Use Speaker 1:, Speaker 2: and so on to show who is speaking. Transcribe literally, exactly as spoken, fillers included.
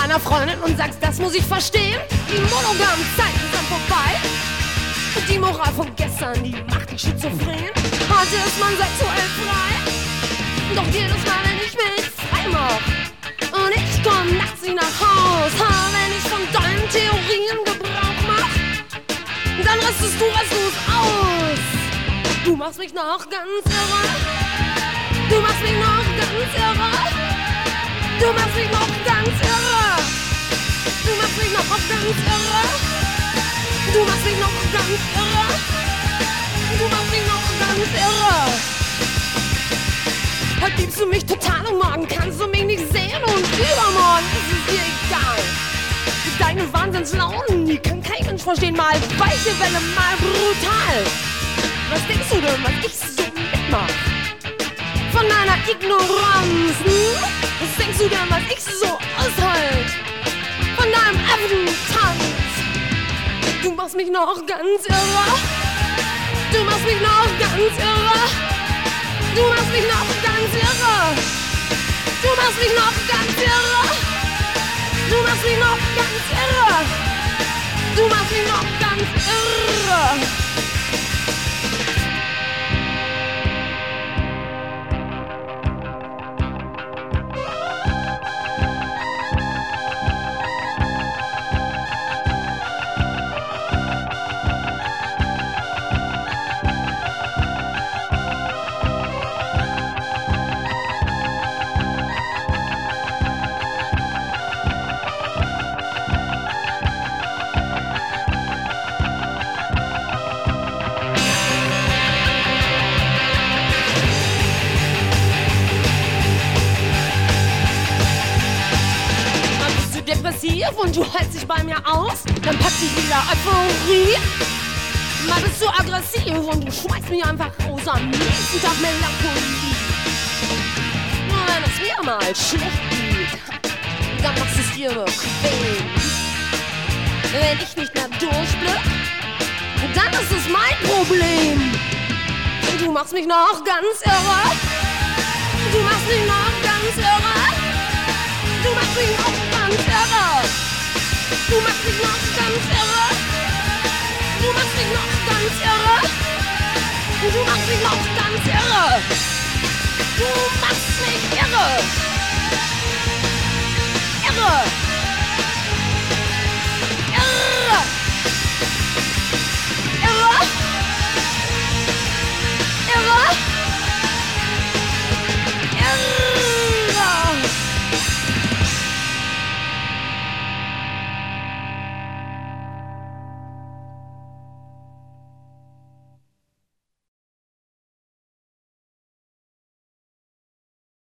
Speaker 1: meiner Freundin und sagst, das muss ich verstehen. Die monogamen Zeiten sind vorbei. Und die Moral von gestern, die macht dich schizophren. Heute ist man sexuell frei. Doch jedes Mal, wenn ich mich frei mach und ich komm nachts nicht nach Haus, ha, wenn ich von deinen Theorien Gebrauch mach, dann rastest du rastlos aus. Du machst mich noch ganz irre. Du machst mich noch ganz irre. Du machst mich noch ganz irre. Du machst mich noch ganz irre. Du machst mich noch ganz irre. Du machst mich noch ganz irre. Heute liebst du mich total und morgen kannst du mich nicht sehen und übermorgen ist es dir egal. Deine Wahnsinnslaunen, die kann kein Mensch verstehen. Mal weiche Welle, mal brutal. Was denkst du denn, was ich so mitmach? Von deiner Ignoranz, hm? Was denkst du denn, was ich so aushalt? Von deinem Affentanz. Du machst mich noch ganz irre. Du machst mich noch ganz irre. Du machst mich noch ganz irre. Du machst mich noch ganz irre. Du machst mich noch ganz irre. Du machst mich noch ganz irre. Und du hältst dich bei mir aus, dann packt dich wieder Euphorie. Mal bist du aggressiv und du schmeißt mich einfach raus, am nächsten Tag Melancholie. Nur wenn es mir mal schlecht geht, dann machst du es dir bequem. Wenn ich nicht mehr durchblick, dann ist es mein Problem. Du machst mich noch ganz irre. Du machst mich noch ganz irre. Du machst mich noch ganz irre. Du machst mich noch ganz irre. Du machst mich noch ganz irre. Du machst mich noch ganz irre. Du machst mich irre.